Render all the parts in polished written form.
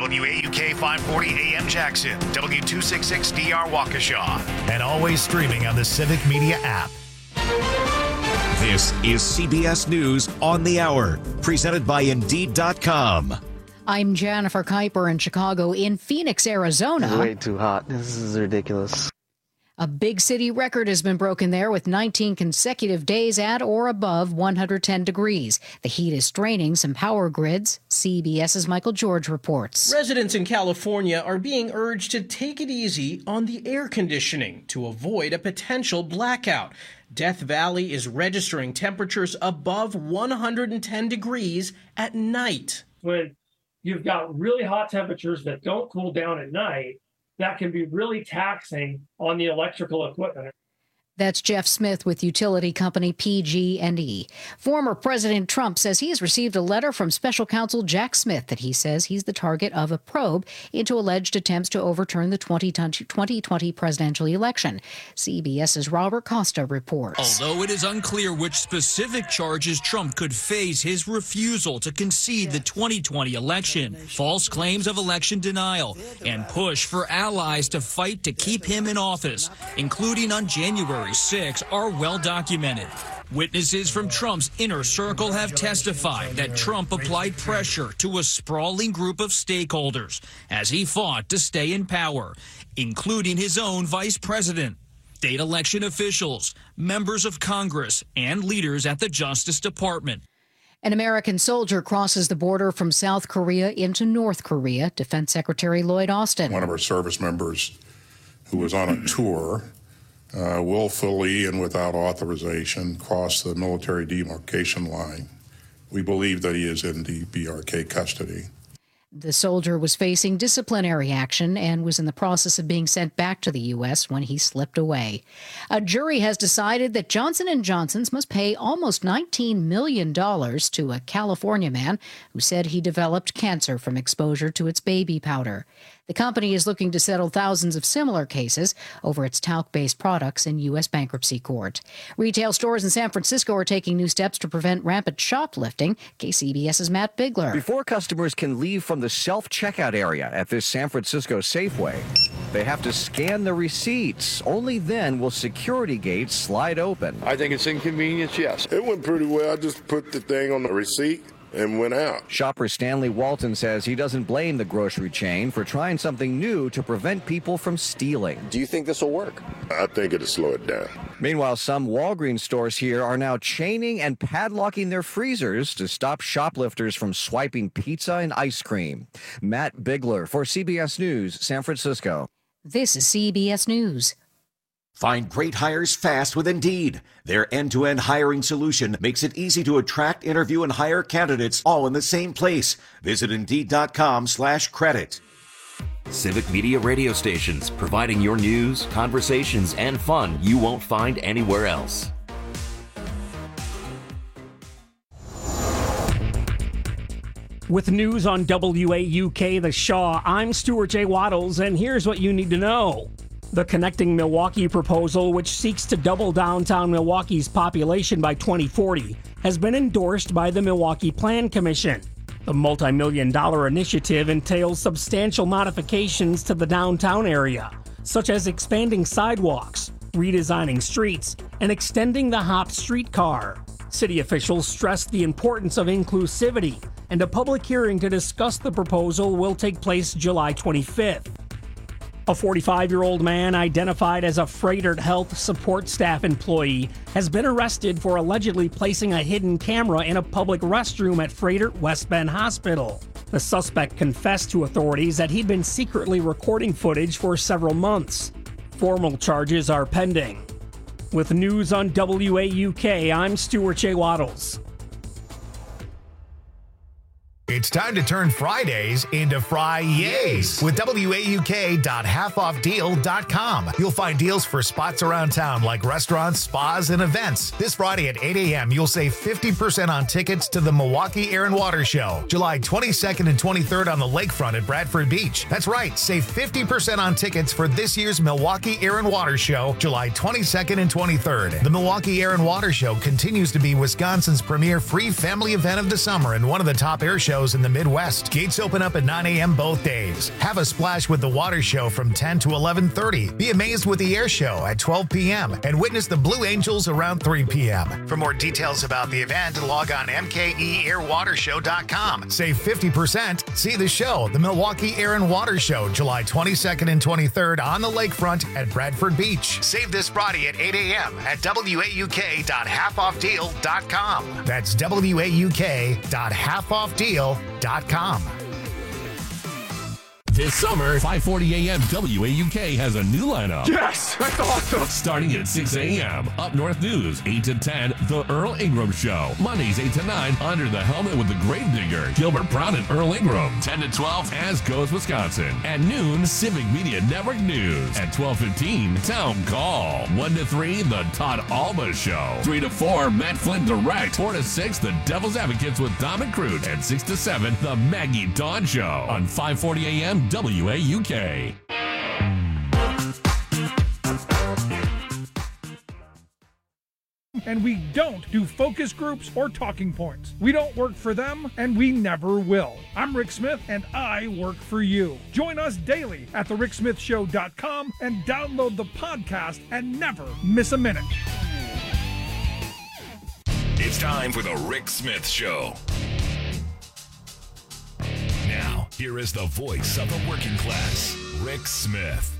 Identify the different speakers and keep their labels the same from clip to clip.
Speaker 1: WAUK 540 AM Jackson, W266DR Waukesha, and always streaming on the Civic Media app.
Speaker 2: This is CBS News on the Hour, presented by Indeed.com.
Speaker 3: I'm Jennifer Kuiper in Chicago. In Phoenix, Arizona.
Speaker 4: It's way too hot. This is ridiculous.
Speaker 3: A big city record has been broken there with 19 consecutive days at or above 110 degrees. The heat is straining some power grids. CBS's Michael George reports.
Speaker 5: Residents in California are being urged to take it easy on the air conditioning to avoid a potential blackout. Death Valley is registering temperatures above 110 degrees at night.
Speaker 6: When you've got really hot temperatures that don't cool down at night, that can be really taxing on the electrical equipment.
Speaker 3: That's Jeff Smith with utility company PG&E. Former President Trump says he has received a letter from special counsel Jack Smith that he says he's the target of a probe into alleged attempts to overturn the 2020 presidential election. CBS's Robert Costa reports.
Speaker 7: Although it is unclear which specific charges Trump could face, his refusal to concede the 2020 election, false claims of election denial, and push for allies to fight to keep him in office, including on January 6, are well documented. Witnesses from Trump's inner circle have testified that Trump applied pressure to a sprawling group of stakeholders as he fought to stay in power, including his own vice president, state election officials, members of Congress, and leaders at the Justice Department.
Speaker 3: An American soldier crosses the border from South Korea into North Korea. Defense Secretary Lloyd Austin.
Speaker 8: One of our service members who was on a tour willfully and without authorization crossed the military demarcation line. We believe that he is in DPRK custody.
Speaker 3: The soldier was facing disciplinary action and was in the process of being sent back to the U.S. when he slipped away. A jury has decided that Johnson & Johnson's must pay almost $19 million to a California man who said he developed cancer from exposure to its baby powder. The company is looking to settle thousands of similar cases over its talc-based products in U.S. bankruptcy court. Retail stores in San Francisco are taking new steps to prevent rampant shoplifting. KCBS's Matt Bigler.
Speaker 9: Before customers can leave from the self-checkout area at this San Francisco Safeway, they have to scan the receipts. Only then will security gates slide open.
Speaker 10: I think it's inconvenience, yes.
Speaker 11: It went pretty well. I just put the thing on the receipt and went out.
Speaker 9: Shopper Stanley Walton says he doesn't blame the grocery chain for trying something new to prevent people from stealing.
Speaker 12: Do you think this will work?
Speaker 11: I think it'll slow it down.
Speaker 9: Meanwhile, some Walgreens stores here are now chaining and padlocking their freezers to stop shoplifters from swiping pizza and ice cream. Matt Bigler for CBS News, San Francisco.
Speaker 3: This is CBS News.
Speaker 2: Find great hires fast with Indeed. Their end-to-end hiring solution makes it easy to attract, interview, and hire candidates all in the same place. Visit Indeed.com/credit.
Speaker 13: Civic Media radio stations, providing your news, conversations, and fun you won't find anywhere else.
Speaker 14: With news on WAUK The Shaw, I'm Stuart J. Waddles, and here's what you need to know. The Connecting Milwaukee proposal, which seeks to double downtown Milwaukee's population by 2040, has been endorsed by the Milwaukee Plan Commission. The multi-million-dollar initiative entails substantial modifications to the downtown area, such as expanding sidewalks, redesigning streets, and extending the HOP streetcar. City officials stressed the importance of inclusivity, and a public hearing to discuss the proposal will take place July 25th. A 45-year-old man identified as a Froedtert Health support staff employee has been arrested for allegedly placing a hidden camera in a public restroom at Froedtert West Bend Hospital. The suspect confessed to authorities that he'd been secretly recording footage for several months. Formal charges are pending. With news on WAUK, I'm Stuart J. Waddles.
Speaker 1: It's time to turn Fridays into Fri-Yays with WAUK.halfoffdeal.com. You'll find deals for spots around town like restaurants, spas, and events. This Friday at 8 a.m., you'll save 50% on tickets to the Milwaukee Air and Water Show, July 22nd and 23rd on the lakefront at Bradford Beach. That's right, save 50% on tickets for this year's Milwaukee Air and Water Show, July 22nd and 23rd. The Milwaukee Air and Water Show continues to be Wisconsin's premier free family event of the summer and one of the top air shows shows in the Midwest. Gates open up at 9 a.m. both days. Have a splash with the water show from 10 to 11:30. Be amazed with the air show at 12 p.m. and witness the Blue Angels around 3 p.m. For more details about the event, log on mkeairwatershow.com. Save 50%. See the show, the Milwaukee Air and Water Show, July 22nd and 23rd on the lakefront at Bradford Beach. Save this Friday at 8 a.m. at wauk.halfoffdeal.com. That's wauk.halfoffdeal.com.
Speaker 12: This summer, 5:40 a.m. WAUK has a new lineup.
Speaker 15: Yes, that's awesome.
Speaker 12: Starting at 6 a.m. Up North News, 8 to 10, The Earl Ingram Show. Mondays, 8 to 9, Under the Helmet with the Gravedigger, Gilbert Brown and Earl Ingram. 10 to 12, As Goes Wisconsin. At noon, Civic Media Network News. At 12:15, Town Call. 1 to 3, The Todd Alba Show. 3 to 4, Matt Flynn Direct. 4 to 6, The Devil's Advocates with Dominic Crute. And 6 to 7, The Maggie Dawn Show. On 5:40 a.m. WAUK.
Speaker 16: And we don't do focus groups or talking points. We don't work for them, and we never will. I'm Rick Smith, and I work for you. Join us daily at thericksmithshow.com and download the podcast and never miss a minute.
Speaker 17: It's time for the Rick Smith Show. Now, here is the voice of the working class, Rick Smith.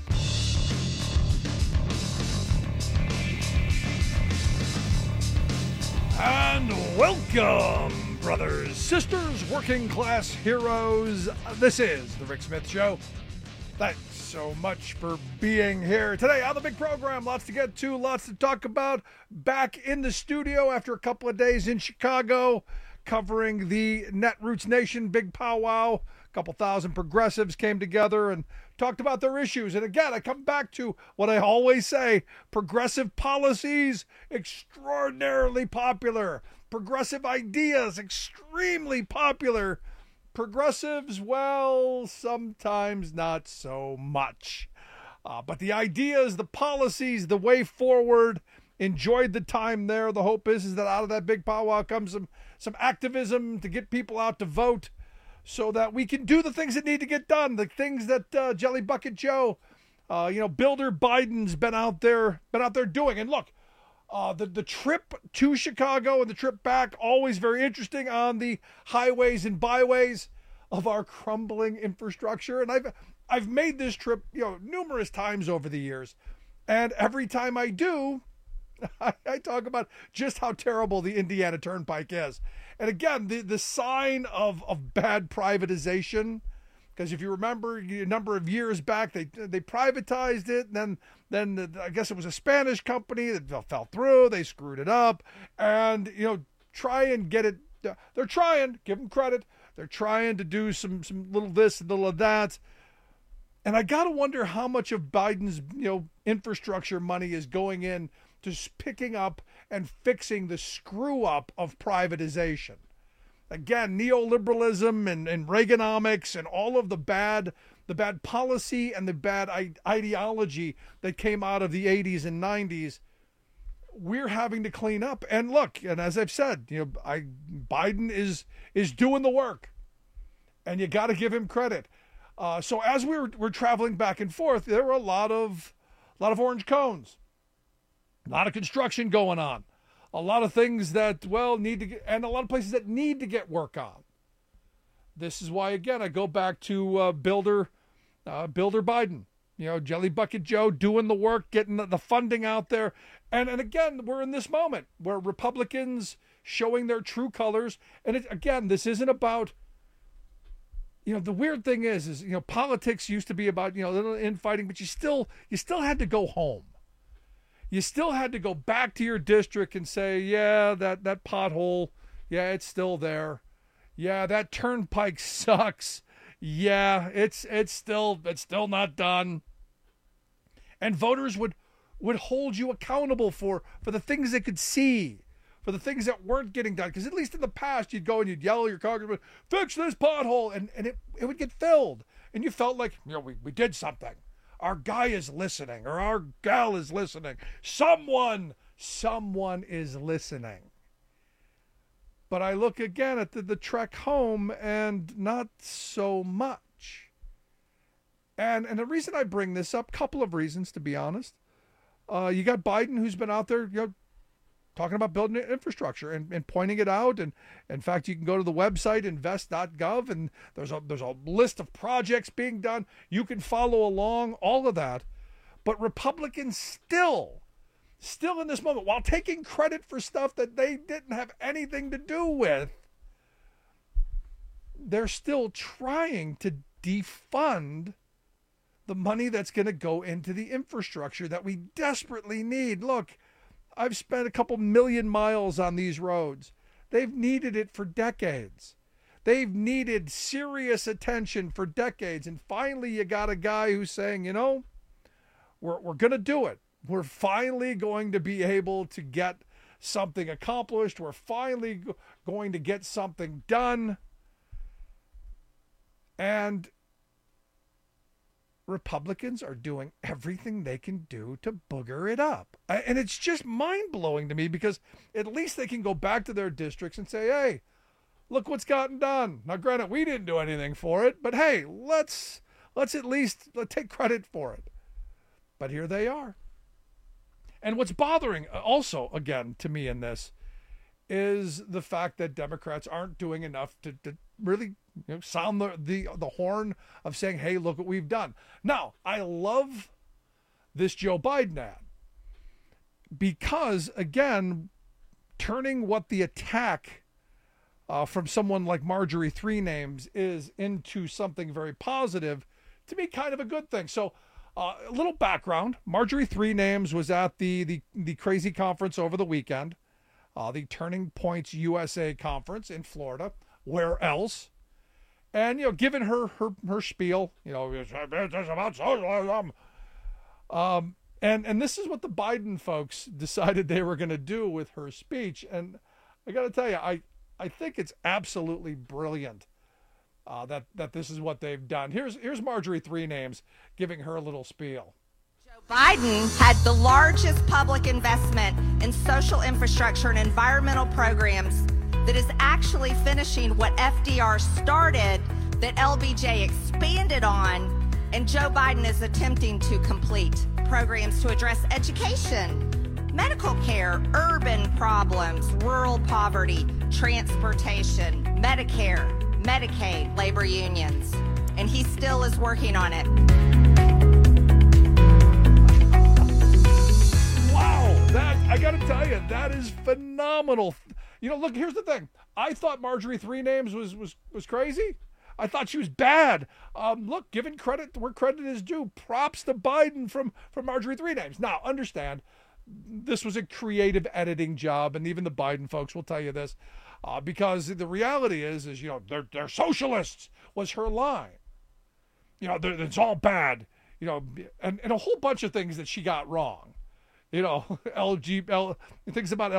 Speaker 16: And welcome, brothers, sisters, working class heroes. This is the Rick Smith Show. Thanks so much for being here today on the big program. Lots to get to, lots to talk about. Back in the studio after a couple of days in Chicago, covering the Netroots Nation big powwow. A couple thousand progressives came together and talked about their issues. And again, I come back to what I always say: progressive policies, extraordinarily popular. Progressive ideas, extremely popular. Progressives, well, sometimes not so much. But the ideas, the policies, the way forward, enjoyed the time there. The hope is that out of that big powwow comes some activism to get people out to vote so that we can do the things that need to get done, the things that Jelly Bucket Joe, Builder Biden's been out there doing. And look, the trip to Chicago and the trip back, always very interesting on the highways and byways of our crumbling infrastructure. And I've made this trip, numerous times over the years. And every time I do, I talk about just how terrible the Indiana Turnpike is. And again, the sign of bad privatization, because if you remember a number of years back, they privatized it, and then I guess it was a Spanish company that fell through. They screwed it up, and try and get it. They're trying, give them credit. They're trying to do some little this and little of that. And I gotta wonder how much of Biden's infrastructure money is going in to picking up and fixing the screw up of privatization. Again, neoliberalism and Reaganomics and all of the bad policy and the bad ideology that came out of the 80s and 90s, we're having to clean up. And look, and as I've said, Biden is doing the work, and you got to give him credit. So as we're traveling back and forth, there were a lot of orange cones. A lot of construction going on. A lot of things that, need to get, and a lot of places that need to get work on. This is why, again, I go back to Builder Biden. Jelly Bucket Joe doing the work, getting the funding out there. And again, we're in this moment where Republicans showing their true colors. And again, this isn't about, the weird thing is politics used to be about, little infighting, but you still had to go home. You still had to go back to your district and say, yeah, that pothole, yeah, it's still there. Yeah, that turnpike sucks. Yeah, it's still not done. And voters would hold you accountable for the things they could see, for the things that weren't getting done. Because at least in the past, you'd go and you'd yell at your congressman, fix this pothole, and it would get filled. And you felt like, we did something. Our guy is listening, or our gal is listening. Someone is listening. But I look again at the trek home and not so much. And the reason I bring this up, couple of reasons, to be honest. You got Biden, who's been out there, talking about building infrastructure and pointing it out. And in fact, you can go to the website, invest.gov, and there's a list of projects being done. You can follow along, all of that. But Republicans still in this moment, while taking credit for stuff that they didn't have anything to do with, they're still trying to defund the money that's going to go into the infrastructure that we desperately need. Look, I've spent a couple million miles on these roads. They've needed it for decades. They've needed serious attention for decades. And finally, you got a guy who's saying, we're going to do it. We're finally going to be able to get something accomplished. We're finally going to get something done. And Republicans are doing everything they can do to booger it up. And it's just mind-blowing to me, because at least they can go back to their districts and say, hey, look what's gotten done. Now, granted, we didn't do anything for it, but hey, let's at least take credit for it. But here they are. And what's bothering also, again, to me in this is the fact that Democrats aren't doing enough to really sound the horn of saying, hey, look what we've done. Now, I love this Joe Biden ad because, again, turning what the attack from someone like Marjorie Three Names is into something very positive, to me, kind of a good thing. So a little background. Marjorie Three Names was at the crazy conference over the weekend, the Turning Points USA conference in Florida. Where else? And, given her spiel, it's about socialism. And this is what the Biden folks decided they were going to do with her speech. And I got to tell you, I think it's absolutely brilliant that this is what they've done. Here's Marjorie Three Names giving her little spiel.
Speaker 15: Joe Biden had the largest public investment in social infrastructure and environmental programs that is actually finishing what FDR started, that LBJ expanded on, and Joe Biden is attempting to complete. Programs to address education, medical care, urban problems, rural poverty, transportation, Medicare, Medicaid, labor unions. And he still is working on it.
Speaker 16: Wow, I got to tell you, that is phenomenal. Look, here's the thing. I thought Marjorie Three Names was crazy. I thought she was bad. Look, giving credit where credit is due. Props to Biden from Marjorie Three Names. Now, understand, this was a creative editing job, and even the Biden folks will tell you this, because the reality is they're socialists was her line. It's all bad. And a whole bunch of things that she got wrong. Things about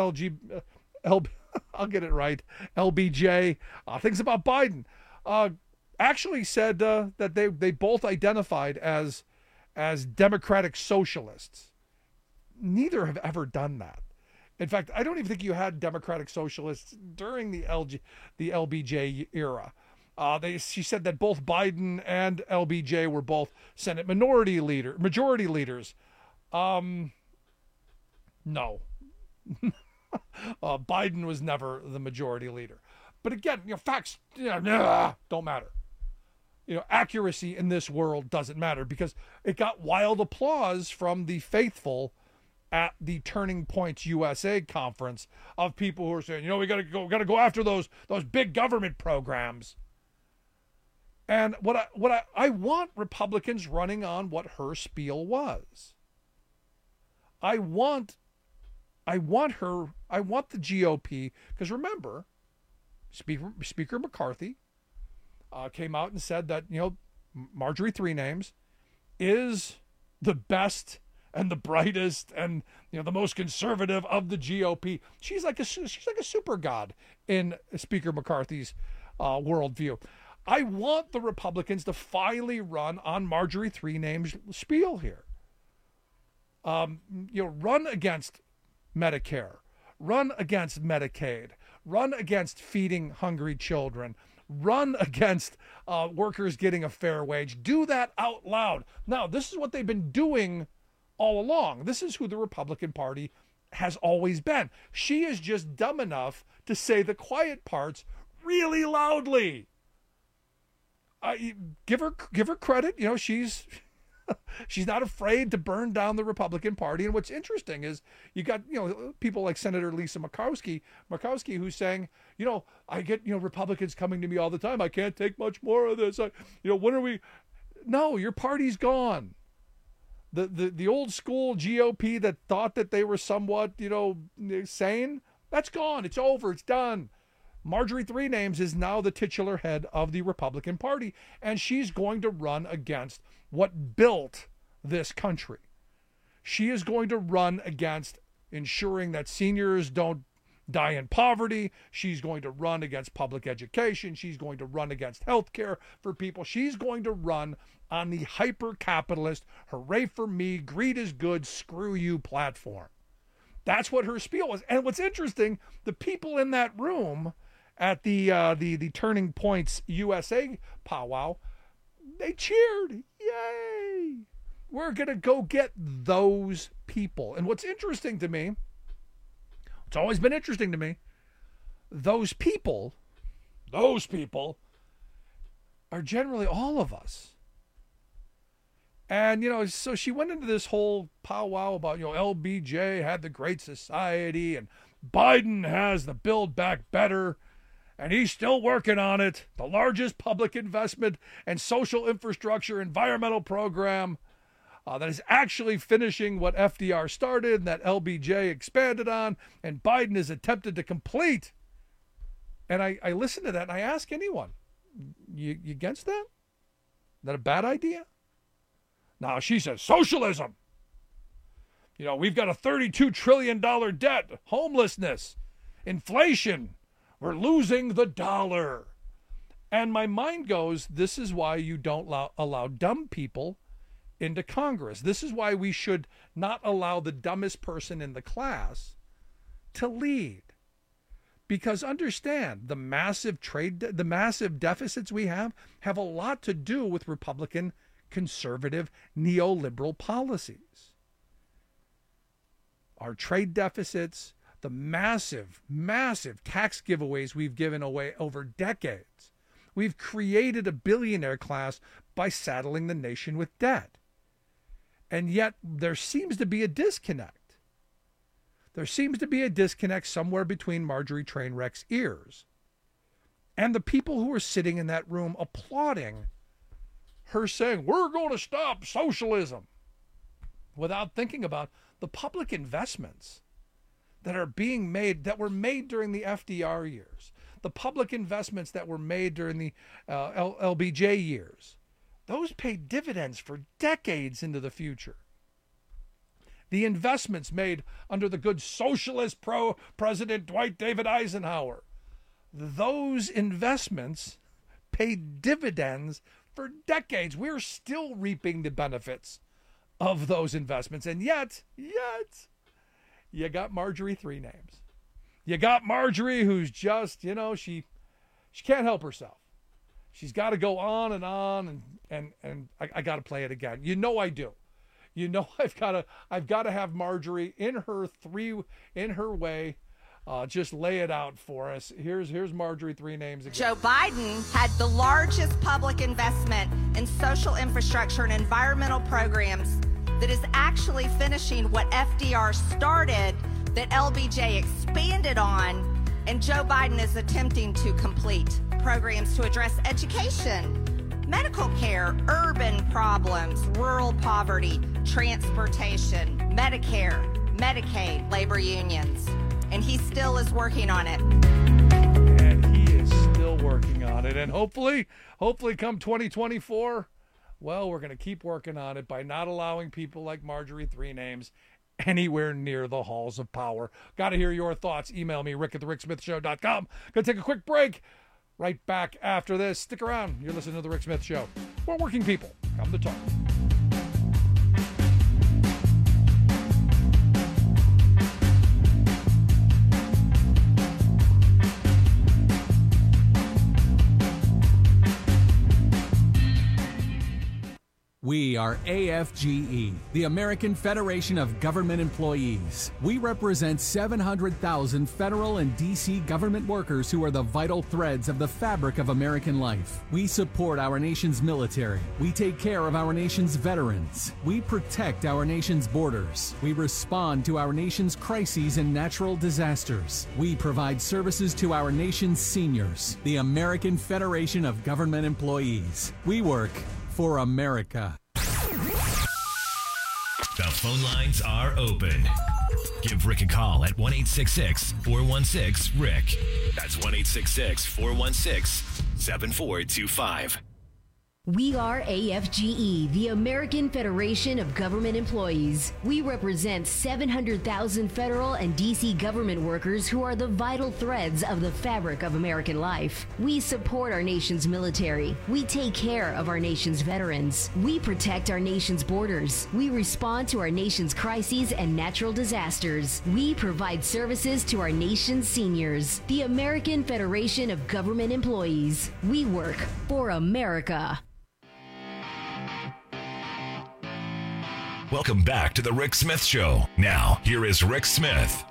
Speaker 16: I'll get it right. LBJ, things about Biden. Actually said that they both identified as democratic socialists. Neither have ever done that. In fact, I don't even think you had democratic socialists during the LBJ era. She said that both Biden and LBJ were both Senate majority leaders. No. Biden was never the majority leader. But again, facts don't matter. Accuracy in this world doesn't matter, because it got wild applause from the faithful at the Turning Points USA conference of people who are saying, we got to go after those big government programs. And what I want Republicans running on what her spiel was. I want the GOP, because remember, Speaker McCarthy came out and said that, Marjorie Three Names is the best and the brightest and, the most conservative of the GOP. She's like a super god in Speaker McCarthy's worldview. I want the Republicans to finally run on Marjorie Three Names' spiel here. Run against Medicare, run against Medicaid, run against feeding hungry children, run against workers getting a fair wage. Do that out loud. Now, this is what they've been doing all along. This is who the Republican Party has always been. She is just dumb enough to say the quiet parts really loudly. Give her credit. You know, she's not afraid to burn down the Republican Party. And what's interesting is you got, you know, people like Senator Lisa Murkowski who's saying, you know, I get, you know, Republicans coming to me all the time. I can't take much more of this. When are we? No, your party's gone. The old school GOP that thought that they were somewhat, you know, sane, that's gone. It's over. It's done. Marjorie Three Names is now the titular head of the Republican Party, and she's going to run against what built this country. She is going to run against ensuring that seniors don't die in poverty. She's going to run against public education. She's going to run against health care for people. She's going to run on the hyper-capitalist, hooray for me, greed is good, screw you platform. That's what her spiel was. And what's interesting, the people in that room at the Turning Points USA powwow, they cheered. Yay! We're going to go get those people. And what's interesting to me, it's always been interesting to me, those people are generally all of us. And, you know, so she went into this whole powwow about, you know, LBJ had the Great Society and Biden has the Build Back Better, and he's still working on it. The largest public investment and social infrastructure environmental program that is actually finishing what FDR started and that LBJ expanded on, and Biden has attempted to complete. And I listen to that and I ask anyone, you against that? Is that a bad idea? Now, she says, socialism. You know, we've got a $32 trillion debt, homelessness, inflation. We're losing the dollar. And my mind goes, this is why you don't allow dumb people into Congress. This is why we should not allow the dumbest person in the class to lead. Because understand, the massive deficits we have a lot to do with Republican conservative neoliberal policies. Our trade deficits, the massive tax giveaways we've given away over decades. We've created a billionaire class by saddling the nation with debt. And yet there seems to be a disconnect. There seems to be a disconnect somewhere between Marjorie Trainwreck's ears and the people who are sitting in that room applauding her saying, we're going to stop socialism, without thinking about the public investments that are being made, that were made during the FDR years, the public investments that were made during the LBJ years. Those paid dividends for decades into the future. The investments made under the good socialist President Dwight David Eisenhower, those investments paid dividends for decades. We're still reaping the benefits of those investments. And yet, you got Marjorie Three Names. You got Marjorie who's just, you know, she can't help herself. She's got to go on and I got to play it again. You know I do. You know I've got to have Marjorie in her way. Just lay it out for us. Here's Marjorie Three Names again.
Speaker 15: Joe Biden had the largest public investment in social infrastructure and environmental programs that is actually finishing what FDR started, that LBJ expanded on, and Joe Biden is attempting to complete. Programs to address education, medical care, urban problems, rural poverty, transportation, Medicare, Medicaid, labor unions. And he still is working on it.
Speaker 16: And he is still working on it. And hopefully come 2024, well, we're going to keep working on it by not allowing people like Marjorie Three Names anywhere near the halls of power. Got to hear your thoughts. Email me, rick@thericksmithshow.com. Going to take a quick break. Right back after this. Stick around. You're listening to The Rick Smith Show. We're working people. Come to talk.
Speaker 18: We are AFGE, the American Federation of Government Employees. We represent 700,000 federal and D.C. government workers who are the vital threads of the fabric of American life. We support our nation's military. We take care of our nation's veterans. We protect our nation's borders. We respond to our nation's crises and natural disasters. We provide services to our nation's seniors. The American Federation of Government Employees. We work for America.
Speaker 17: The phone lines are open. Give Rick a call at 1-866-416-RICK. That's 1-866-416-7425.
Speaker 19: We are AFGE, the American Federation of Government Employees. We represent 700,000 federal and D.C. government workers who are the vital threads of the fabric of American life. We support our nation's military. We take care of our nation's veterans. We protect our nation's borders. We respond to our nation's crises and natural disasters. We provide services to our nation's seniors. The American Federation of Government Employees. We work for America.
Speaker 17: Welcome back to the Rick Smith Show. Now, here is Rick Smith.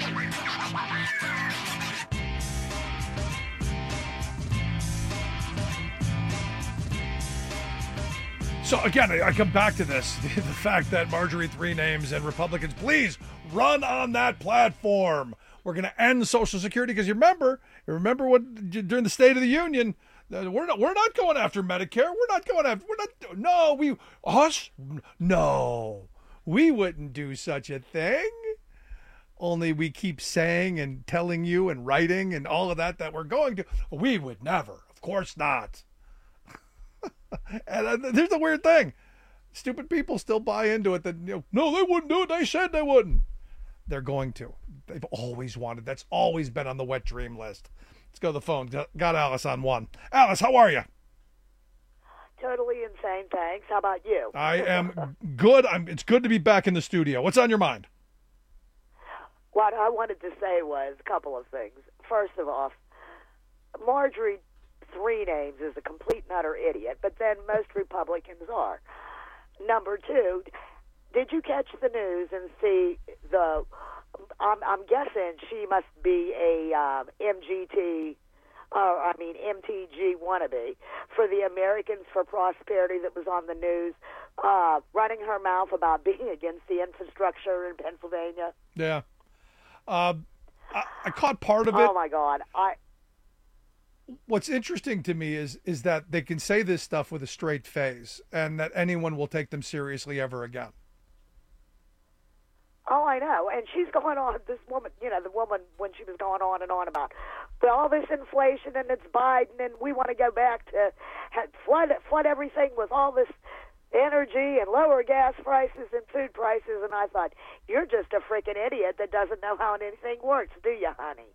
Speaker 16: So again, I come back to this, the fact that Marjorie Three Names and Republicans, please run on that platform. We're going to end Social Security because you remember what during the State of the Union, we're not going after Medicare. No, we wouldn't do such a thing. Only we keep saying and telling you and writing and all of that we're going to. We would never. Of course not. And here's the weird thing. Stupid people still buy into it that, no, they wouldn't do it. They said they wouldn't. They're going to. They've always wanted. That's always been on the wet dream list. Let's go to the phone. Got Alice on one. Alice, how are you?
Speaker 20: Totally insane, thanks. How about you?
Speaker 16: I am good. It's good to be back in the studio. What's on your mind?
Speaker 20: What I wanted to say was a couple of things. First of all, Marjorie Three Names is a complete and utter idiot, but then most Republicans are. Number two, did you catch the news and see the... I'm guessing she must be a MTG wannabe for the Americans for Prosperity that was on the news, running her mouth about being against the infrastructure in Pennsylvania.
Speaker 16: Yeah. I caught part of it.
Speaker 20: Oh, my God.
Speaker 16: What's interesting to me is that they can say this stuff with a straight face and that anyone will take them seriously ever again.
Speaker 20: Oh, I know. And she's going on, this woman, the woman when she was going on and on about all this inflation and it's Biden and we want to go back to flood everything with all this energy and lower gas prices and food prices. And I thought, you're just a freaking idiot that doesn't know how anything works, do you, honey?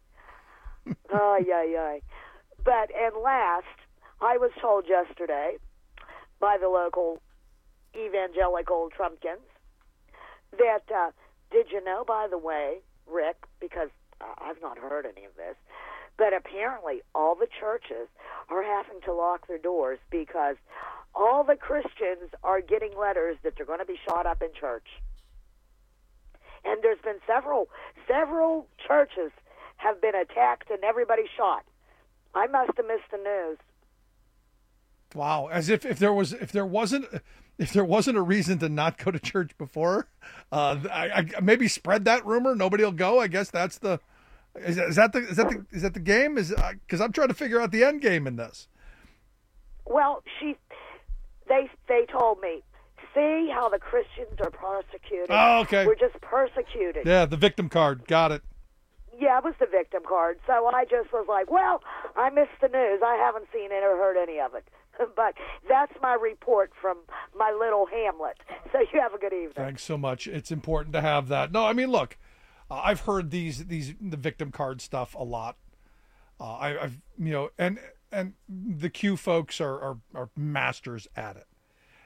Speaker 20: But, and last, I was told yesterday by the local evangelical Trumpkins that, did you know, by the way, Rick, because I've not heard any of this, but apparently all the churches are having to lock their doors because all the Christians are getting letters that they're going to be shot up in church. And there's been several churches have been attacked and everybody shot. I must have missed the news.
Speaker 16: Wow, as if there wasn't a reason to not go to church before, I maybe spread that rumor. Nobody will go. I guess that's the is that the game? Because I'm trying to figure out the end game in this.
Speaker 20: Well, they told me, see how the Christians are persecuted.
Speaker 16: Oh, okay.
Speaker 20: We're just persecuted.
Speaker 16: Yeah, the victim card. Got it.
Speaker 20: Yeah, it was the victim card. So I just was like, well, I missed the news. I haven't seen it or heard any of it. But that's my report from my little hamlet. So you have a good evening.
Speaker 16: Thanks so much. It's important to have that. No, I mean, look, I've heard the victim card stuff a lot. I've and the Q folks are masters at it.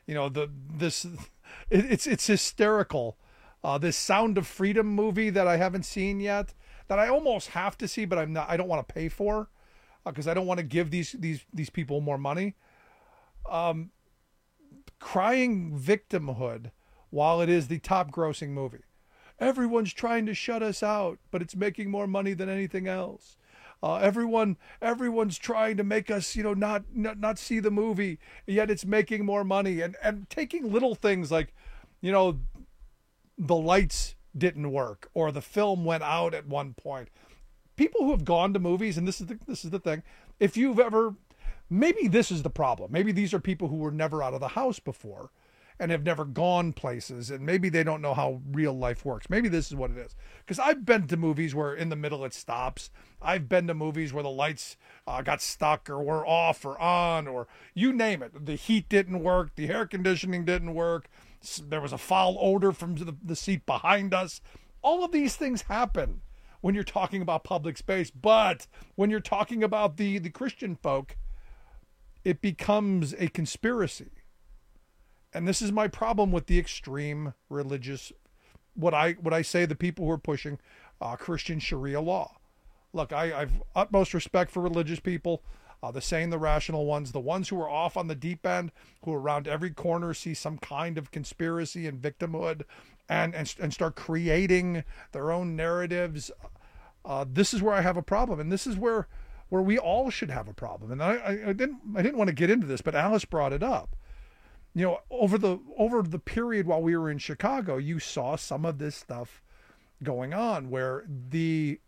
Speaker 16: It's hysterical. This Sound of Freedom movie that I haven't seen yet, that I almost have to see, but I don't want to pay for, because I don't want to give these people more money. crying victimhood while it is the top grossing movie. Everyone's trying to shut us out, but it's making more money than anything else. Everyone's trying to make us, not see the movie, yet it's making more money. And taking little things like, the lights didn't work or the film went out at one point. People who have gone to movies, and this is the thing, if you've ever, maybe this is the problem. Maybe these are people who were never out of the house before and have never gone places, and maybe they don't know how real life works. Maybe this is what it is. Because I've been to movies where in the middle it stops. I've been to movies where the lights got stuck or were off or on, or you name it. The heat didn't work. The air conditioning didn't work. There was a foul odor from the seat behind us. All of these things happen when you're talking about public space. But when you're talking about the Christian folk, it becomes a conspiracy. And this is my problem with the extreme religious, what I say, the people who are pushing Christian Sharia law. Look, I've utmost respect for religious people, the sane, the rational ones, the ones who are off on the deep end, who around every corner see some kind of conspiracy and victimhood and start creating their own narratives. This is where I have a problem. And this is where we all should have a problem. And I didn't want to get into this, but Alice brought it up. Over the period while we were in Chicago, you saw some of this stuff going on where the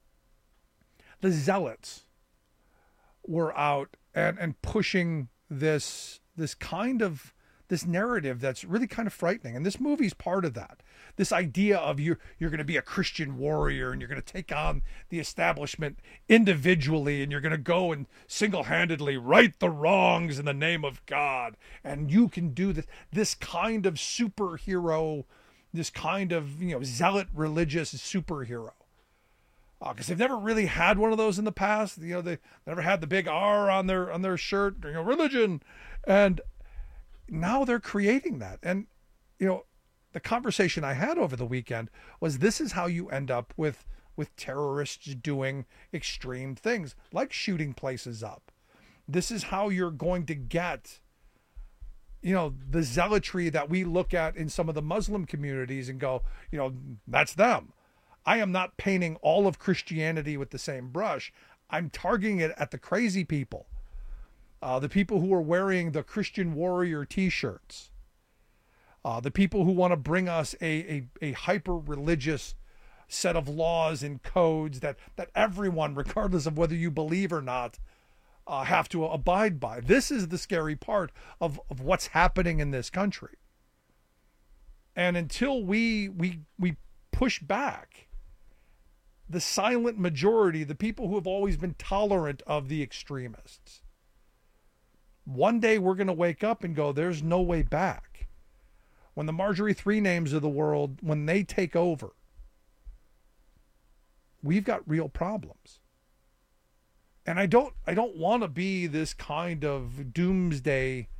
Speaker 16: zealots were out and pushing this narrative that's really kind of frightening. And this movie's part of that. This idea of you're going to be a Christian warrior and you're going to take on the establishment individually and you're going to go and single-handedly right the wrongs in the name of God. And you can do this kind of superhero, this kind of, zealot religious superhero. Because they've never really had one of those in the past. They never had the big R on their shirt, religion. And now they're creating that. And, the conversation I had over the weekend was this is how you end up with terrorists doing extreme things, like shooting places up. This is how you're going to get, the zealotry that we look at in some of the Muslim communities and go, that's them. I am not painting all of Christianity with the same brush. I'm targeting it at the crazy people, the people who are wearing the Christian warrior t-shirts. The people who want to bring us a hyper-religious set of laws and codes that everyone, regardless of whether you believe or not, have to abide by. This is the scary part of what's happening in this country. And until we push back, the silent majority, the people who have always been tolerant of the extremists, one day we're going to wake up and go, there's no way back. When the Marjorie Three Names of the world, when they take over, we've got real problems. And I don't want to be this kind of doomsday,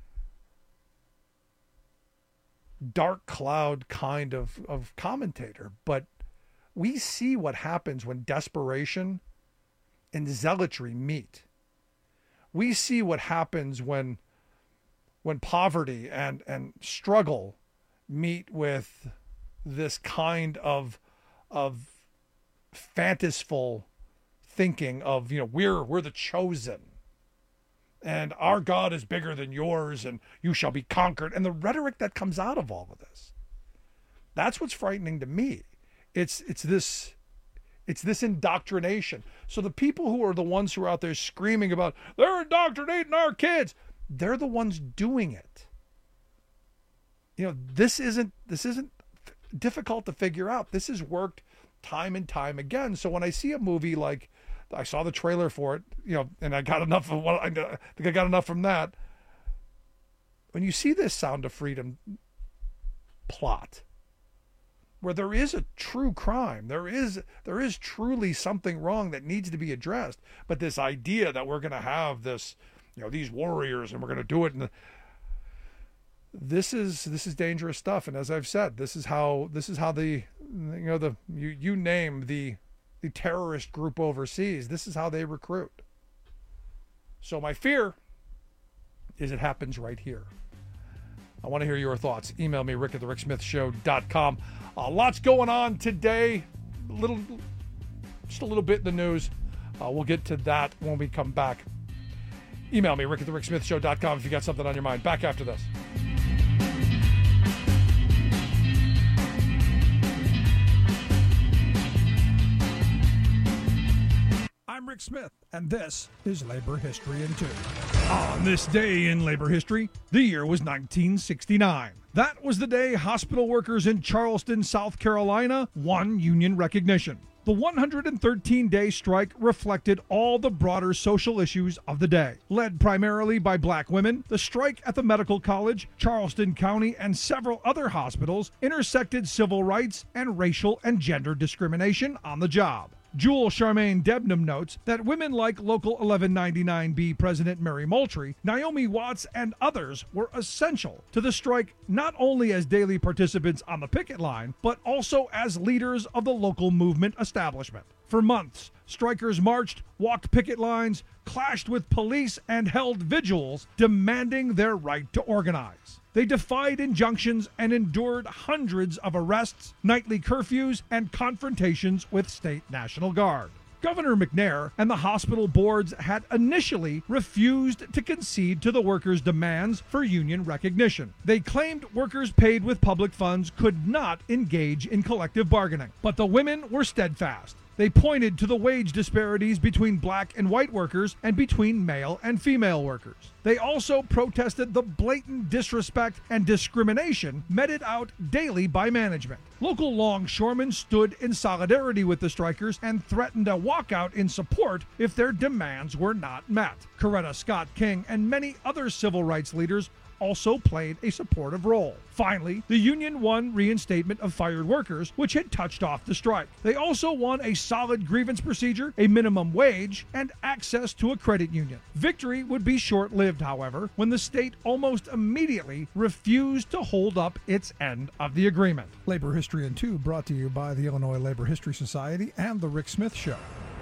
Speaker 16: dark cloud kind of commentator, but we see what happens when desperation and zealotry meet. We see what happens when poverty and struggle meet with this kind of fantasiful thinking of, we're the chosen and our God is bigger than yours and you shall be conquered. And the rhetoric that comes out of all of this, that's what's frightening to me. It's this indoctrination. So the people who are the ones who are out there screaming about they're indoctrinating our kids, they're the ones doing it. This isn't difficult to figure out. This has worked time and time again. So when I see a movie like, I saw the trailer for it, and I got enough of what I think I got enough from that. When you see this Sound of Freedom plot, where there is a true crime, there is truly something wrong that needs to be addressed, but this idea that we're going to have this, these warriors and we're going to do it, and this is dangerous stuff. And as I've said, this is how you name the terrorist group overseas, this is how they recruit. So my fear is it happens right here. I want to hear your thoughts. Email me, rick@thericksmithshow.com. Lots going on today. Just a little bit in the news. We'll get to that when we come back. Email me, rick@thericksmithshow.com if you got something on your mind. Back after this. I'm Rick Smith, and this is Labor History in 2. On this day in labor history, the year was 1969. That was the day hospital workers in Charleston, South Carolina, won union recognition. The 113-day strike reflected all the broader social issues of the day. Led primarily by black women, the strike at the medical college, Charleston County, and several other hospitals intersected civil rights and racial and gender discrimination on the job. Jewel Charmaine Debnam notes that women like Local 1199B President Mary Moultrie, Naomi Watts, and others were essential to the strike, not only as daily participants on the picket line, but also as leaders of the local movement establishment. For months, strikers marched, walked picket lines, clashed with police, and held vigils demanding their right to organize. They defied injunctions and endured hundreds of arrests, nightly curfews, and confrontations with state National Guard. Governor McNair and the hospital boards had initially refused to concede to the workers' demands for union recognition. They claimed workers paid with public funds could not engage in collective bargaining. But the women were steadfast. They pointed to the wage disparities between black and white workers and between male and female workers. They also protested the blatant disrespect and discrimination meted out daily by management. Local longshoremen stood in solidarity with the strikers and threatened a walkout in support if their demands were not met. Coretta Scott King and many other civil rights leaders also played a supportive role. Finally, the union won reinstatement of fired workers, which had touched off the strike. They also won a solid grievance procedure, a minimum wage, and access to a credit union. Victory would be short-lived, however, when the state almost immediately refused to hold up its end of the agreement. Labor History in 2 brought to you by the Illinois Labor History Society and The Rick Smith Show.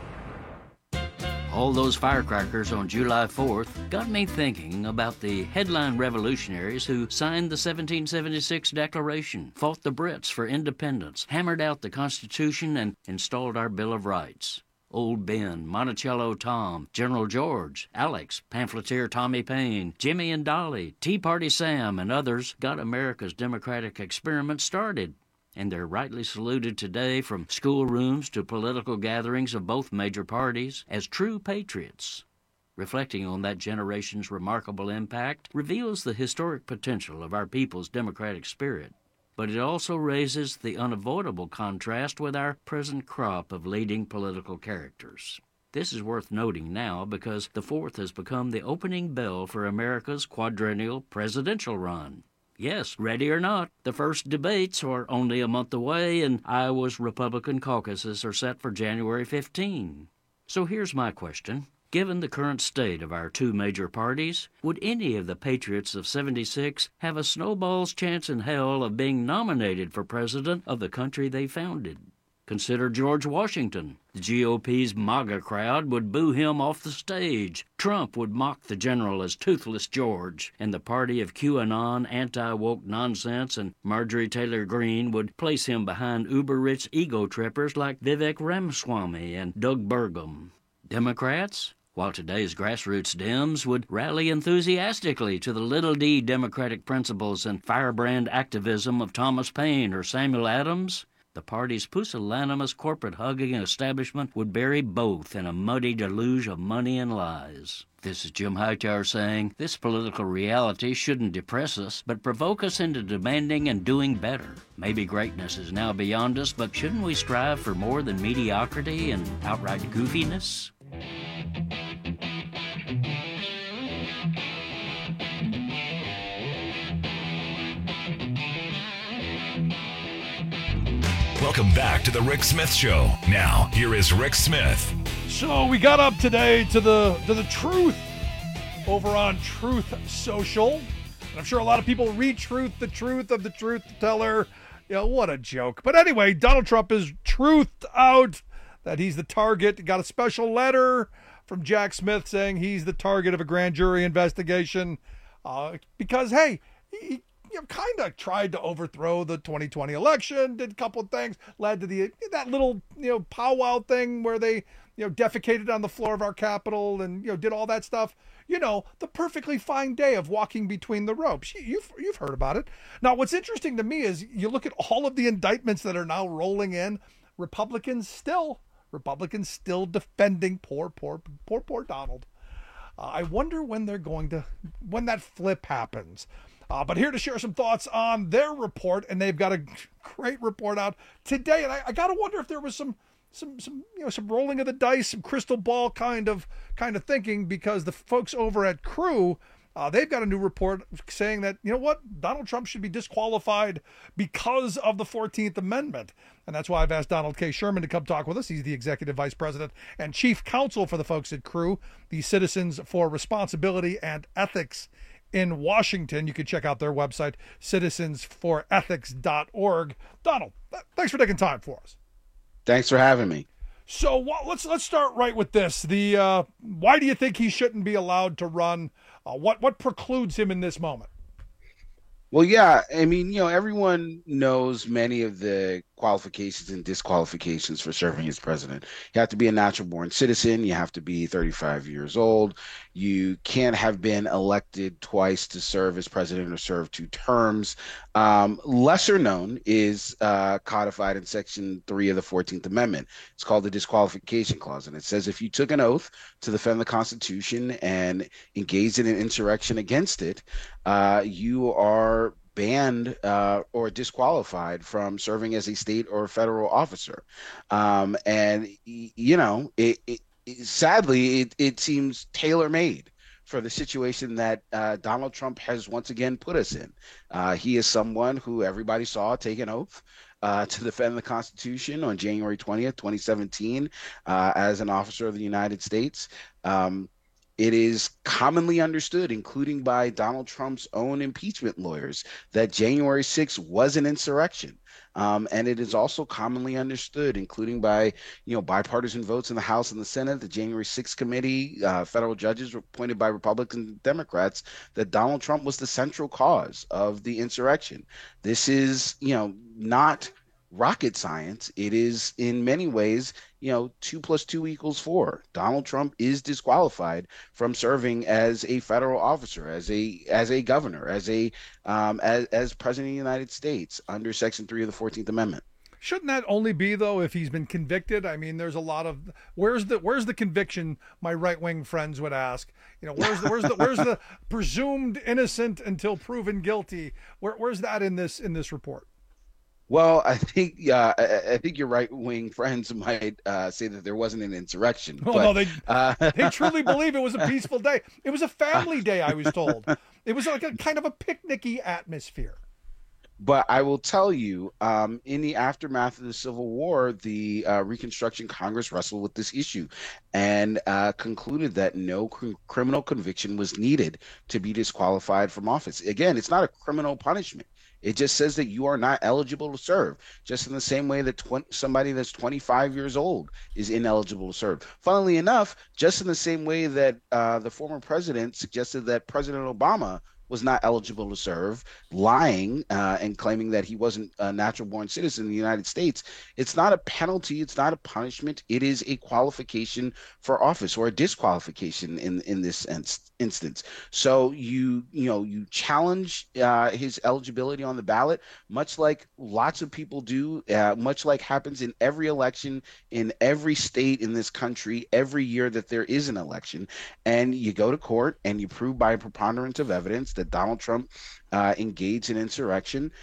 Speaker 21: All those firecrackers on July 4th got me thinking about the headline revolutionaries who signed the 1776 Declaration, fought the Brits for independence, hammered out the Constitution, and installed our Bill of Rights. Old Ben, Monticello Tom, General George, Alex, Pamphleteer Tommy Payne, Jimmy and Dolly, Tea Party Sam, and others got America's democratic experiment started. And they're rightly saluted today from schoolrooms to political gatherings of both major parties as true patriots. Reflecting on that generation's remarkable impact reveals the historic potential of our people's democratic spirit. But it also raises the unavoidable contrast with our present crop of leading political characters. This is worth noting now because the 4th has become the opening bell for America's quadrennial presidential run. Yes, ready or not, the first debates are only a month away, and Iowa's Republican caucuses are set for January 15. So here's my question. Given the current state of our two major parties, would any of the patriots of 76 have a snowball's chance in hell of being nominated for president of the country they founded? Consider George Washington. The GOP's MAGA crowd would boo him off the stage. Trump would mock the general as Toothless George, and the party of QAnon, anti-woke nonsense, and Marjorie Taylor Greene would place him behind uber-rich ego trippers like Vivek Ramaswamy and Doug Burgum. Democrats? While today's grassroots Dems would rally enthusiastically to the little d democratic principles and firebrand activism of Thomas Paine or Samuel Adams, the party's pusillanimous corporate-hugging establishment would bury both in a muddy deluge of money and lies. This is Jim Hightower saying, this political reality shouldn't depress us, but provoke us into demanding and doing better. Maybe greatness is now beyond us, but shouldn't we strive for more than mediocrity and outright goofiness?
Speaker 17: Welcome back to the Rick Smith Show. Now, here is Rick Smith.
Speaker 16: So we got up today to the truth over on Truth Social. And I'm sure a lot of people retruth the truth of the truth teller. You know, what a joke. But anyway, Donald Trump is truthed out that he's the target. Got a special letter from Jack Smith saying he's the target of a grand jury investigation because, hey, kind of tried to overthrow the 2020 election, did a couple of things, led to that little, powwow thing where they, defecated on the floor of our Capitol and, did all that stuff. The perfectly fine day of walking between the ropes. You've heard about it. Now, what's interesting to me is you look at all of the indictments that are now rolling in, Republicans still defending poor Donald. I wonder when that flip happens. But here to share some thoughts on their report, and they've got a great report out today. And I got to wonder if there was some rolling of the dice, some crystal ball kind of thinking, because the folks over at Crew, they've got a new report saying that, Donald Trump should be disqualified because of the 14th Amendment. And that's why I've asked Donald K. Sherman to come talk with us. He's the executive vice president and chief counsel for the folks at Crew, the Citizens for Responsibility and Ethics in Washington. You can check out their website, citizensforethics.org. Donald, thanks for taking time for us.
Speaker 4: Thanks for having me.
Speaker 16: So let's start right with this. Why do you think he shouldn't be allowed to run? What precludes him in this moment?
Speaker 4: Well, yeah, I mean, everyone knows many of the qualifications and disqualifications for serving as president. You have to be a natural born citizen. You have to be 35 years old. You can't have been elected twice to serve as president or serve 2 terms. Lesser known is codified in Section 3 of the 14th Amendment. It's called the Disqualification Clause. And it says if you took an oath to defend the Constitution and engaged in an insurrection against it, you are banned or disqualified from serving as a state or federal officer. Sadly, it seems tailor-made for the situation that Donald Trump has once again put us in. He is someone who everybody saw take an oath to defend the Constitution on January 20th, 2017, as an officer of the United States. It is commonly understood, including by Donald Trump's own impeachment lawyers, that January 6th was an insurrection. And it is also commonly understood, including by bipartisan votes in the House and the Senate, the January 6th committee, federal judges appointed by Republicans and Democrats, that Donald Trump was the central cause of the insurrection. This is, not rocket science. It is in many ways, 2 + 2 = 4. Donald Trump is disqualified from serving as a federal officer, as a governor, as president of the United States under Section 3 of the 14th Amendment.
Speaker 16: Shouldn't that only be, though, if he's been convicted? I mean, there's a lot of where's the conviction? My right-wing friends would ask. Where's the presumed innocent until proven guilty? Where's that in this report?
Speaker 4: Well, I think your right-wing friends might say that there wasn't an insurrection.
Speaker 16: Oh,
Speaker 4: but,
Speaker 16: no, they truly believe it was a peaceful day. It was a family day, I was told. It was like a kind of a picnicky atmosphere.
Speaker 4: But I will tell you, in the aftermath of the Civil War, the Reconstruction Congress wrestled with this issue and concluded that no criminal conviction was needed to be disqualified from office. Again, it's not a criminal punishment. It just says that you are not eligible to serve, just in the same way that somebody that's 25 years old is ineligible to serve. Funnily enough, just in the same way that the former president suggested that President Obama was not eligible to serve, lying and claiming that he wasn't a natural-born citizen in the United States. It's not a penalty. It's not a punishment. It is a qualification for office, or a disqualification in this instance. So you challenge his eligibility on the ballot, much like lots of people do, much like happens in every election in every state in this country every year that there is an election, and you go to court and you prove by a preponderance of evidence that Donald Trump engaged in insurrection,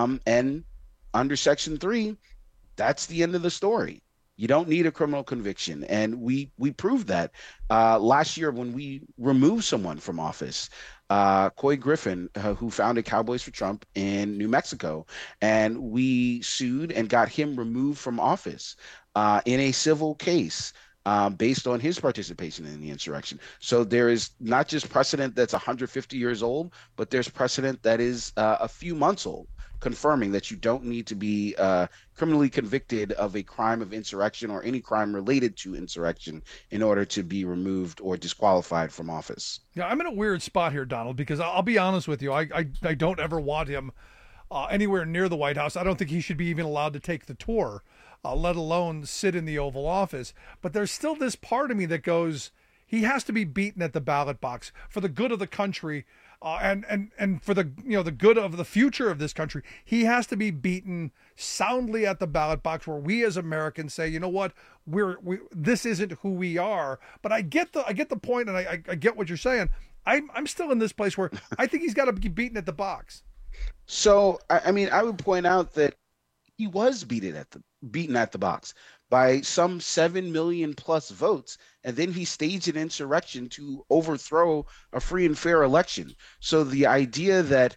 Speaker 4: and under Section 3, that's the end of the story. You don't need a criminal conviction, and we proved that last year when we removed someone from office, Couy Griffin, who founded Cowboys for Trump in New Mexico, and we sued and got him removed from office in a civil case. Based on his participation in the insurrection. So there is not just precedent that's 150 years old, but there's precedent that is a few months old. confirming that you don't need to be criminally convicted of a crime of insurrection or any crime related to insurrection in order to be removed or disqualified from office.
Speaker 16: Yeah, I'm in a weird spot here, Donald, because I'll be honest with you. I don't ever want him anywhere near the White House. I don't think he should be even allowed to take the tour, let alone sit in the Oval Office. But there's still this part of me that goes, he has to be beaten at the ballot box for the good of the country. And for the the good of the future of this country, he has to be beaten soundly at the ballot box, where we as Americans say, you know what, this isn't who we are. But I get the point, and I get what you're saying. I'm still in this place where I think he's got to be beaten at the box.
Speaker 4: So I mean, I would point out that he was beaten at the box by some 7 million plus votes, and then he staged an insurrection to overthrow a free and fair election. So the idea that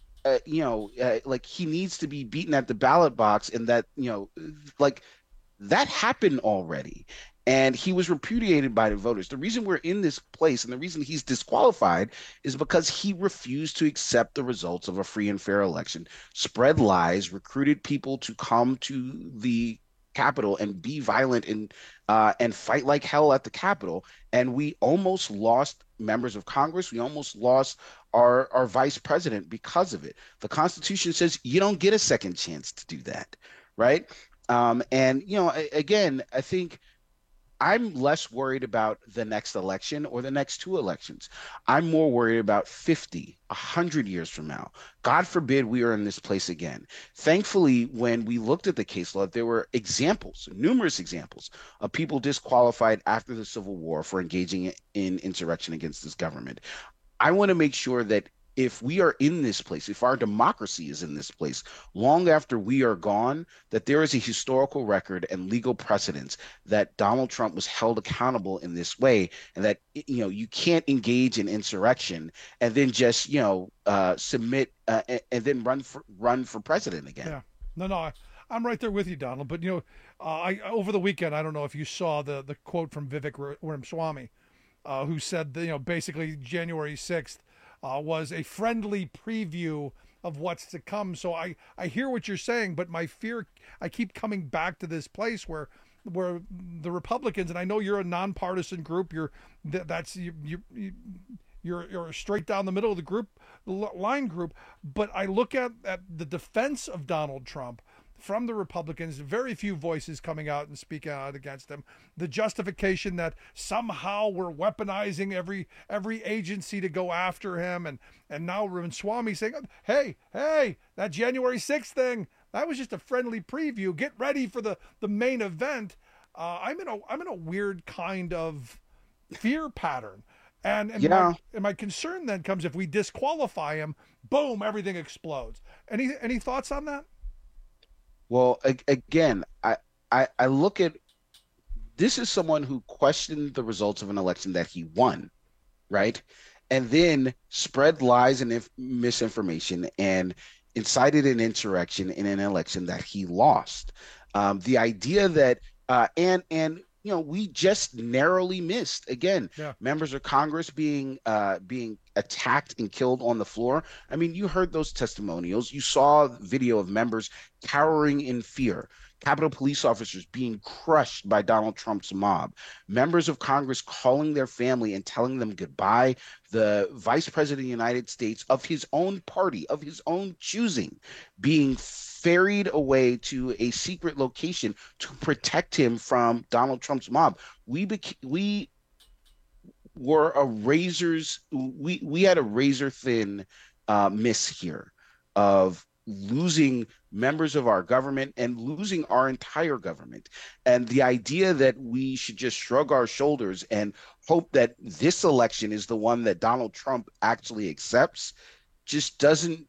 Speaker 4: like he needs to be beaten at the ballot box, and that like that happened already, and he was repudiated by the voters. The reason we're in this place and the reason he's disqualified is because he refused to accept the results of a free and fair election, spread lies, recruited people to come to the Capitol and be violent and fight like hell at the Capitol. And we almost lost members of Congress. We almost lost our vice president because of it. The Constitution says you don't get a second chance to do that, right? And again, I think I'm less worried about the next election or the next two elections. I'm more worried about 50, 100 years from now. God forbid we are in this place again. Thankfully, when we looked at the case law, there were examples, numerous examples of people disqualified after the Civil War for engaging in insurrection against this government. I want to make sure that if we are in this place, if our democracy is in this place, long after we are gone, that there is a historical record and legal precedence that Donald Trump was held accountable in this way, and that you can't engage in insurrection and then just submit and then run for president again.
Speaker 16: Yeah, no, I'm right there with you, Donald. But I over the weekend, I don't know if you saw the quote from Vivek Ramaswamy, who said basically January 6th. Was a friendly preview of what's to come. So I hear what you're saying, but my fear, I keep coming back to this place where the Republicans, and I know you're a nonpartisan group, you're straight down the middle of the line group, but I look at the defense of Donald Trump from the Republicans, very few voices coming out and speaking out against him. The justification that somehow we're weaponizing every agency to go after him, and now Ramaswamy saying, hey, that January 6th thing, that was just a friendly preview. Get ready for the main event. I'm in a weird kind of fear pattern. And my concern then comes, if we disqualify him, boom, everything explodes. Any thoughts on that?
Speaker 4: Well, again, I look at this as someone who questioned the results of an election that he won, right? And then spread lies and misinformation and incited an insurrection in an election that he lost. The idea that we just narrowly missed, again, members of Congress being attacked and killed on the floor. I mean, you heard those testimonials. You saw video of members cowering in fear. Capitol police officers being crushed by Donald Trump's mob. Members of Congress calling their family and telling them goodbye. The vice president of the United States of his own party, of his own choosing, being ferried away to a secret location to protect him from Donald Trump's mob. We had a razor thin miss here of losing members of our government and losing our entire government. And the idea that we should just shrug our shoulders and hope that this election is the one that Donald Trump actually accepts just doesn't,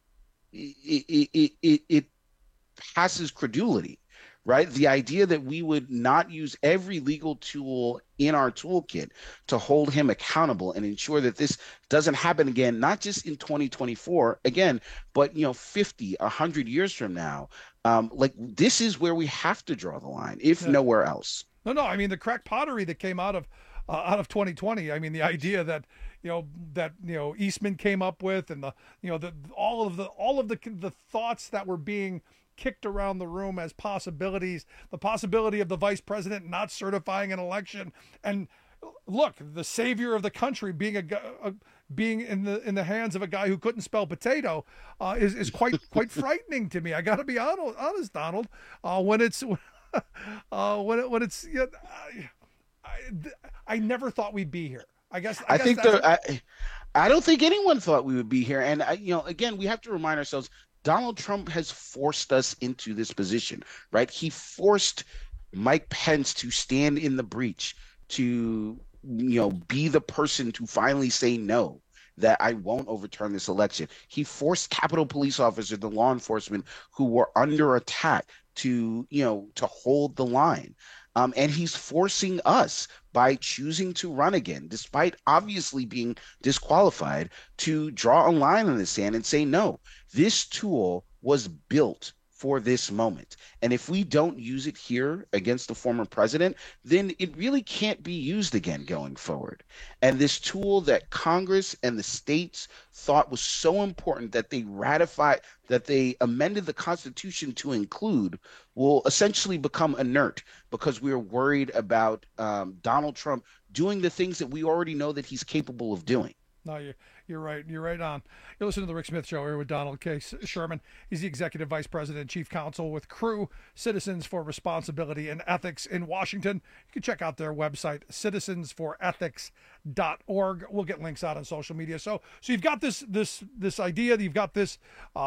Speaker 4: it passes credulity. Right? The idea that we would not use every legal tool in our toolkit to hold him accountable and ensure that this doesn't happen again, not just in 2024 again, but 50, 100 years from now. This is where we have to draw the line, if nowhere else.
Speaker 16: No. I mean, the crack pottery that came out of 2020. I mean, the idea that that Eastman came up with, and all of the thoughts that were being kicked around the room as possibilities, the possibility of the vice president not certifying an election, and look, the savior of the country being being in the hands of a guy who couldn't spell potato is quite frightening to me. I got to be honest, Donald. When it's I never thought we'd be here. I don't think anyone thought we would be here. And again, we have to remind ourselves, Donald Trump has forced us into this position, right? He forced Mike Pence to stand in the breach, to be the person to finally say no, that I won't overturn this election. He forced Capitol Police officers, the law enforcement who were under attack, to hold the line. And he's forcing us, by choosing to run again, despite obviously being disqualified, to draw a line in the sand and say, no, this tool was built for this moment. And if we don't use it here against the former president, then it really can't be used again going forward. And this tool that Congress and the states thought was so important that they ratified, that they amended the Constitution to include, will essentially become inert because we're worried about Donald Trump doing the things that we already know that he's capable of doing. No, you're right. You're right on. You're listening to the Rick Smith Show here with Donald K. Sherman. He's the Executive Vice President and Chief Counsel with CREW, Citizens for Responsibility and Ethics in Washington. You can check out their website, citizensforethics.org. We'll get links out on social media. So you've got this idea. You've got this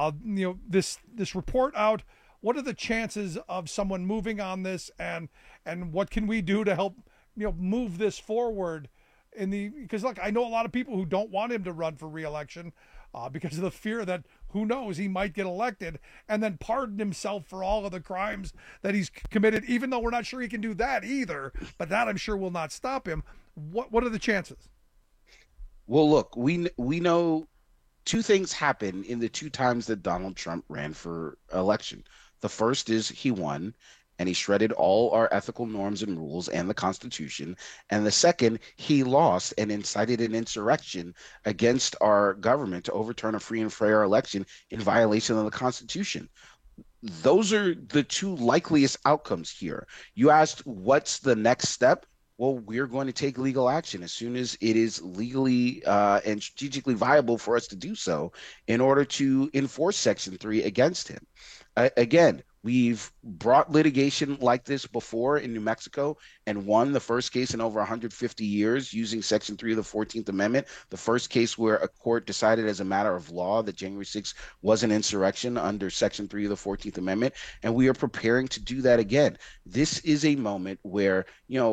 Speaker 16: this report out. What are the chances of someone moving on this, and what can we do to help move this forward? Because look, I know a lot of people who don't want him to run for re-election because of the fear that, who knows, he might get elected and then pardon himself for all of the crimes that he's committed, even though we're not sure he can do that either. But that, I'm sure, will not stop him. What are the chances?
Speaker 4: Well, look, we know two things happened in the two times that Donald Trump ran for election. The first is he won, and he shredded all our ethical norms and rules and the Constitution. And the second, he lost and incited an insurrection against our government to overturn a free and fair election in violation of the Constitution. Those are the two likeliest outcomes here. You asked, what's the next step? Well, we're going to take legal action as soon as it is legally and strategically viable for us to do so in order to enforce Section 3 against him. Again, we've brought litigation like this before in New Mexico and won the first case in over 150 years using Section 3 of the 14th Amendment, the first case where a court decided as a matter of law that January 6th was an insurrection under Section 3 of the 14th Amendment, and we are preparing to do that again. This is a moment where,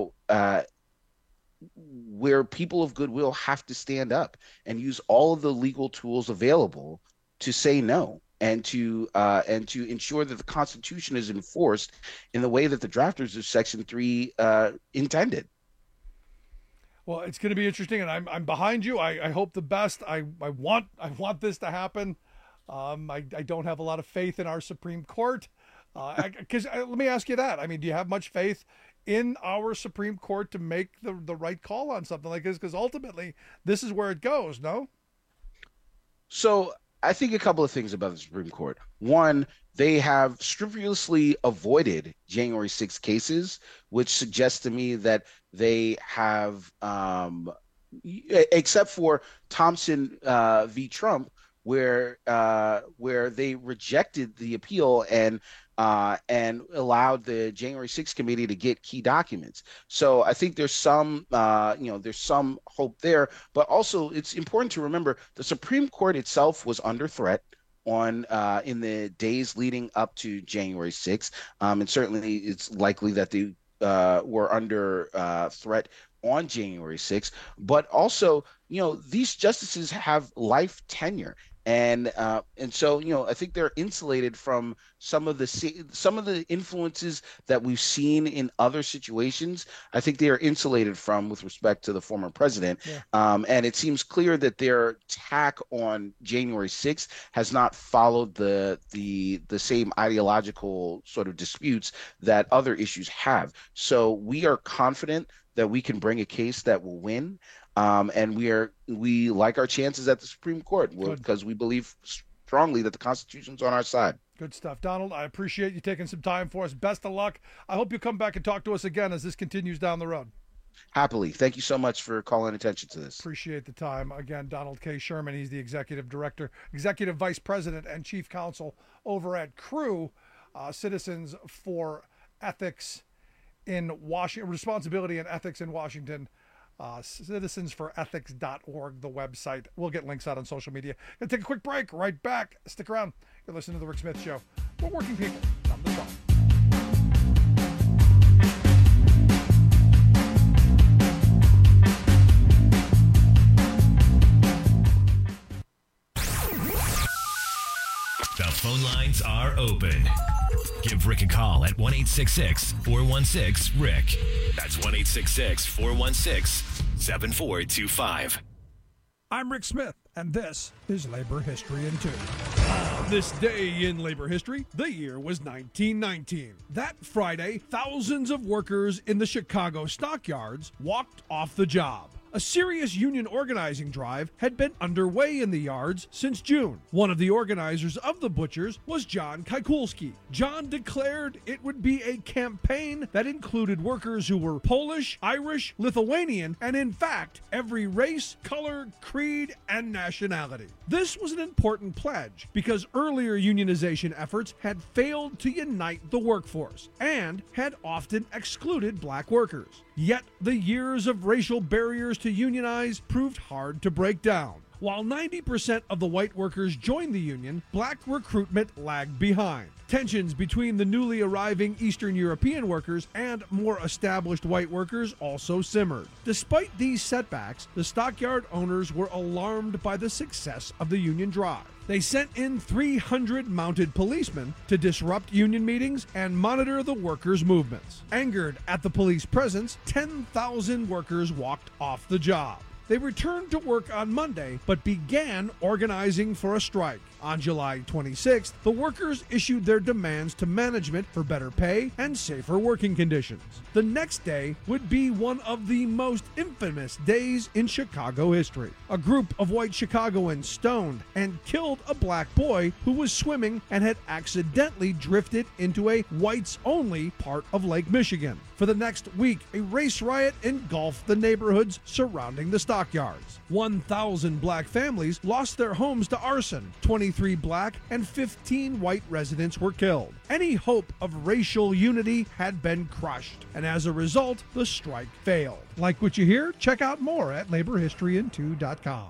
Speaker 4: where people of goodwill have to stand up and use all of the legal tools available to say no. And to ensure that the Constitution is enforced in the way that the drafters of Section 3 intended.
Speaker 16: Well, it's going to be interesting, and I'm behind you. I hope the best. I want this to happen. I don't have a lot of faith in our Supreme Court. Because let me ask you that. I mean, do you have much faith in our Supreme Court to make the right call on something like this? Because ultimately, this is where it goes. No.
Speaker 4: So I think a couple of things about the Supreme Court. One, they have scrupulously avoided January 6 cases, which suggests to me that they have, except for Thompson v. Trump, where they rejected the appeal and allowed the January 6th committee to get key documents. So I think there's some hope there, but also it's important to remember the Supreme Court itself was under threat in the days leading up to January 6th. And certainly it's likely that they were under threat on January 6th, but also, these justices have life tenure. And so, I think they're insulated from some of the influences that we've seen in other situations. I think they are insulated from with respect to the former president. Yeah. And it seems clear that their attack on January 6th has not followed the same ideological sort of disputes that other issues have. So we are confident that we can bring a case that will win. And we like our chances at the Supreme Court because we believe strongly that the Constitution's on our side.
Speaker 16: Good stuff. Donald, I appreciate you taking some time for us. Best of luck. I hope you come back and talk to us again as this continues down the road.
Speaker 4: Happily. Thank you so much for calling attention to this.
Speaker 16: Appreciate the time. Again, Donald K. Sherman, he's the executive director, executive vice president, and chief counsel over at CREW, Citizens for Ethics in Washington, Responsibility and Ethics in Washington. Citizensforethics.org, the website. We'll get links out on social media. Gonna take a quick break. Right back. Stick around. You're listening to The Rick Smith Show. We're working people. Come to talk.
Speaker 17: The phone lines are open. Give Rick a call at 1-866-416-RICK. That's 1-866-416-7425.
Speaker 16: I'm Rick Smith, and this is Labor History in 2. This day in labor history, the year was 1919. That Friday, thousands of workers in the Chicago stockyards walked off the job. A serious union organizing drive had been underway in the yards since June. One of the organizers of the butchers was John Kikulski. John declared it would be a campaign that included workers who were Polish, Irish, Lithuanian, and in fact, every race, color, creed, and nationality. This was an important pledge because earlier unionization efforts had failed to unite the workforce and had often excluded black workers. Yet the years of racial barriers to unionize proved hard to break down. While 90% of the white workers joined the union, black recruitment lagged behind. Tensions between the newly arriving Eastern European workers and more established white workers also simmered. Despite these setbacks, the stockyard owners were alarmed by the success of the union drive. They sent in 300 mounted policemen to disrupt union meetings and monitor the workers' movements. Angered at the police presence, 10,000 workers walked off the job. They returned to work on Monday, but began organizing for a strike. On July 26th, the workers issued their demands to management for better pay and safer working conditions. The next day would be one of the most infamous days in Chicago history. A group of white Chicagoans stoned and killed a black boy who was swimming and had accidentally drifted into a whites-only part of Lake Michigan. For the next week, a race riot engulfed the neighborhoods surrounding the stockyards. 1,000 black families lost their homes to arson. 23 black and 15 white residents were killed. Any hope of racial unity had been crushed, and as a result, the strike failed. Like what you hear? Check out more at laborhistoryin2.com.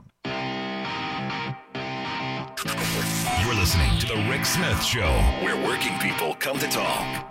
Speaker 17: You're listening to The Rick Smith Show, where working people come to talk.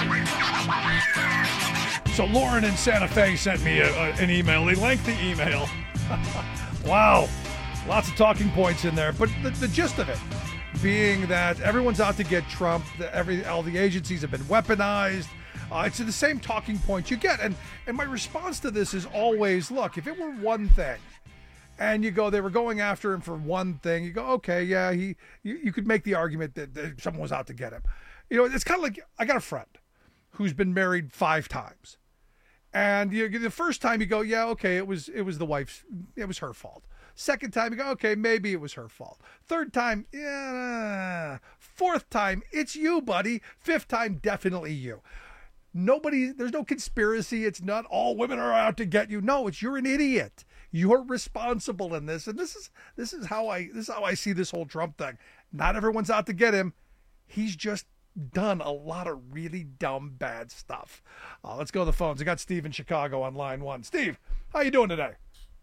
Speaker 16: So Lauren in Santa Fe sent me an email, a lengthy email. Wow. Lots of talking points in there, but the gist of it being that everyone's out to get Trump, all the agencies have been weaponized. It's the same talking points you get. And my response to this is always, look, if it were one thing, and you go, they were going after him for one thing, you go, okay, yeah, you could make the argument that someone was out to get him. You know, it's kind of like, I got a friend who's been married 5 times. And the first time you go, yeah, okay, it was the wife's, it was her fault. Second time you go, okay, maybe it was her fault. Third time, yeah. Fourth time, it's you, buddy. Fifth time, definitely you. There's no conspiracy. It's not all women are out to get you. No, you're an idiot. You're responsible in this. And this is how I see this whole Trump thing. Not everyone's out to get him. He's just done a lot of really dumb, bad stuff. Let's go to the phones. I got Steve in Chicago on line 1. Steve, how you doing today?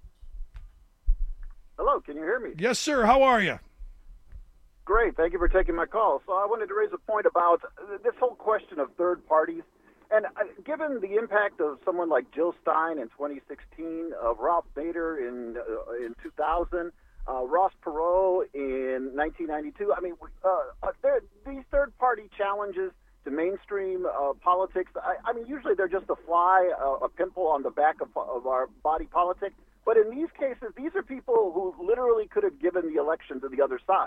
Speaker 5: Hello, can you hear me?
Speaker 16: Yes, sir. How are you?
Speaker 5: Great. Thank you for taking my call. So I wanted to raise a point about this whole question of third parties. And given the impact of someone like Jill Stein in 2016, of Ralph Nader in 2000, Ross Perot in 1992, I mean, these third-party challenges to mainstream politics, I mean, usually they're just a fly, a pimple on the back of our body politic. But in these cases, these are people who literally could have given the election to the other side.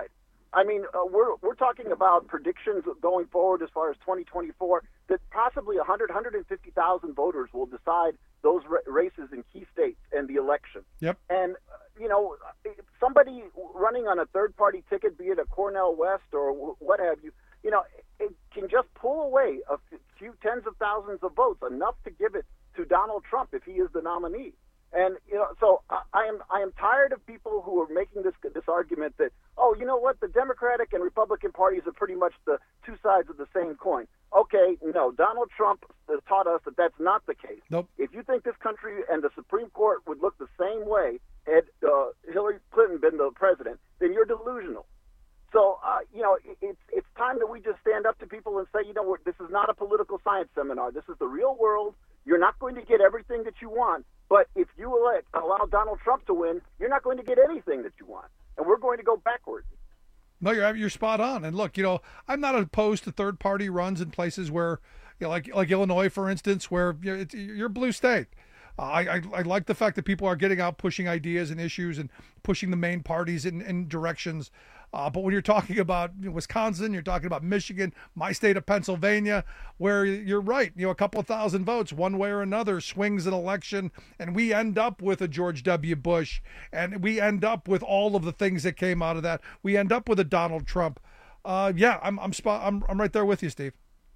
Speaker 5: I mean, we're talking about predictions going forward as far as 2024 that possibly 150,000 voters will decide those races in key states and the election.
Speaker 16: Yep.
Speaker 5: And, somebody running on a third-party ticket, be it a Cornel West or what have you, it can just pull away a few tens of thousands of votes, enough to give it to Donald Trump if he is the nominee. And so I am tired of people who are making this argument that, oh, you know what, the Democratic and Republican parties are pretty much the two sides of the same coin. Okay, no, Donald Trump has taught us that that's not the case.
Speaker 16: Nope.
Speaker 5: If you think this country and the Supreme Court would look the same way had Hillary Clinton been the president, then you're delusional. So, it's time that we just stand up to people and say, this is not a political science seminar. This is the real world. You're not going to get everything that you want, but if you allow Donald Trump to win, you're not going to get anything that you want, and we're going to go backwards.
Speaker 16: No, you're spot on. And look, I'm not opposed to third-party runs in places where, like Illinois, for instance, where you're blue state. I like the fact that people are getting out, pushing ideas and issues and pushing the main parties in directions. But when you're talking about Wisconsin, you're talking about Michigan, my state of Pennsylvania, where you're right, a couple of thousand votes one way or another swings an election, and we end up with a George W. Bush, and we end up with all of the things that came out of that. We end up with a Donald Trump. I'm right there with you, Steve.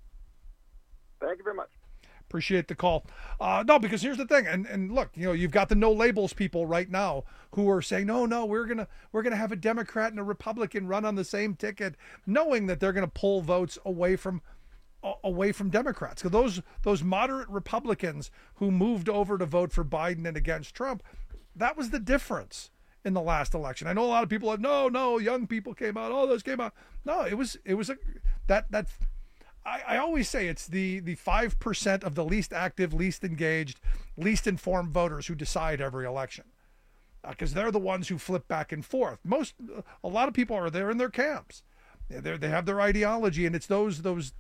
Speaker 5: Thank you very much.
Speaker 16: Appreciate the call. No, because here's the thing, and look, you've got the no labels people right now who are saying, no, we're gonna have a Democrat and a Republican run on the same ticket, knowing that they're gonna pull votes away from Democrats. Because those moderate Republicans who moved over to vote for Biden and against Trump, that was the difference in the last election. I know a lot of people have no, young people came out, those came out. No, it was that. I always say it's the 5% of the least active, least engaged, least informed voters who decide every election, because they're the ones who flip back and forth. A lot of people are there in their camps. They have their ideology, and it's those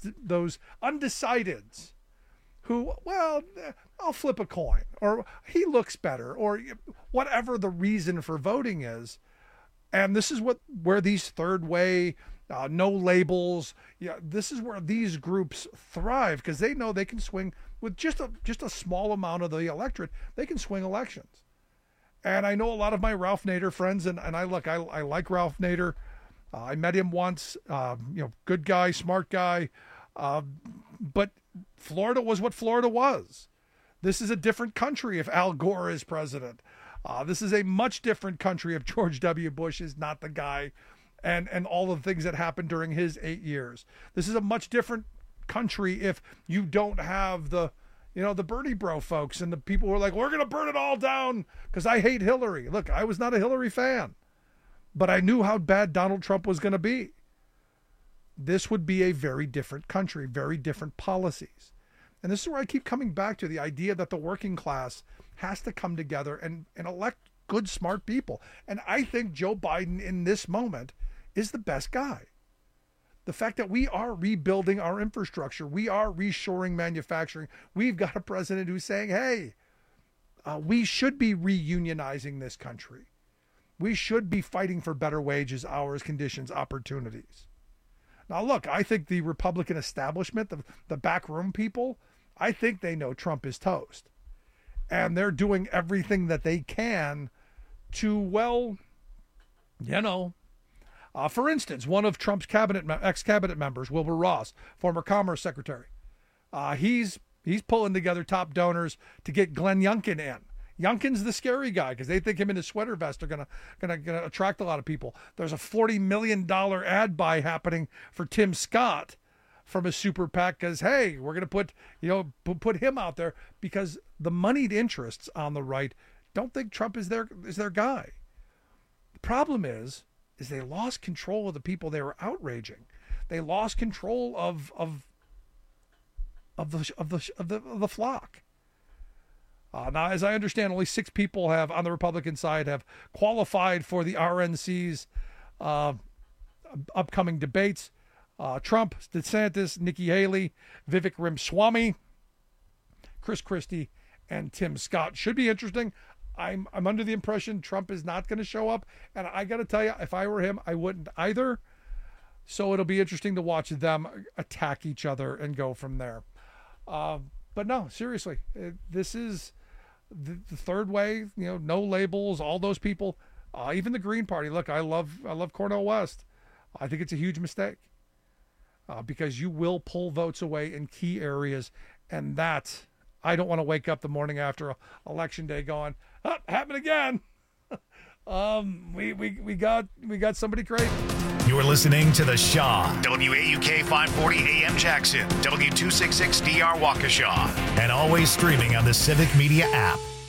Speaker 16: undecideds who, well, I'll flip a coin, or he looks better, or whatever the reason for voting is. And this is where these third way, no labels, this is where these groups thrive, because they know they can swing with just a small amount of the electorate. They can swing elections. And I know a lot of my Ralph Nader friends, and I like Ralph Nader. I met him once, good guy, smart guy. But Florida was what Florida was. This is a different country if Al Gore is president. This is a much different country if George W. Bush is not the guy, and all the things that happened during his 8 years. This is a much different country if you don't have the Bernie bro folks and the people who are like, we're going to burn it all down because I hate Hillary. Look, I was not a Hillary fan, but I knew how bad Donald Trump was going to be. This would be a very different country, very different policies. And this is where I keep coming back to the idea that the working class has to come together and elect good, smart people. And I think Joe Biden in this moment is the best guy. The fact that we are rebuilding our infrastructure, we are reshoring manufacturing. We've got a president who's saying, hey, we should be reunionizing this country. We should be fighting for better wages, hours, conditions, opportunities. Now, look, I think the Republican establishment, the backroom people, I think they know Trump is toast. And they're doing everything that they can to, for instance, one of Trump's ex-cabinet members, Wilbur Ross, former Commerce Secretary, he's pulling together top donors to get Glenn Youngkin in. Youngkin's the scary guy because they think him in his sweater vest are gonna attract a lot of people. There's a $40 million ad buy happening for Tim Scott from a super PAC because, hey, we're gonna put him out there because the moneyed interests on the right don't think Trump is their guy. The problem is they lost control of the people they were outraging. They lost control of the flock. Now, as I understand, only 6 people on the Republican side have qualified for the RNC's upcoming debates. Trump, DeSantis, Nikki Haley, Vivek Ramaswamy, Chris Christie, and Tim Scott. Should be interesting. I'm under the impression Trump is not going to show up. And I got to tell you, if I were him, I wouldn't either. So it'll be interesting to watch them attack each other and go from there. But no, seriously, this is the third way, no labels, all those people, even the Green Party. Look, I love Cornel West. I think it's a huge mistake because you will pull votes away in key areas. And that, I don't want to wake up the morning after Election Day going, happened again. We got somebody crazy.
Speaker 1: You're listening to The Shaw, WAUK 540 AM Jackson, W266DR Waukesha, and always streaming on the Civic Media app.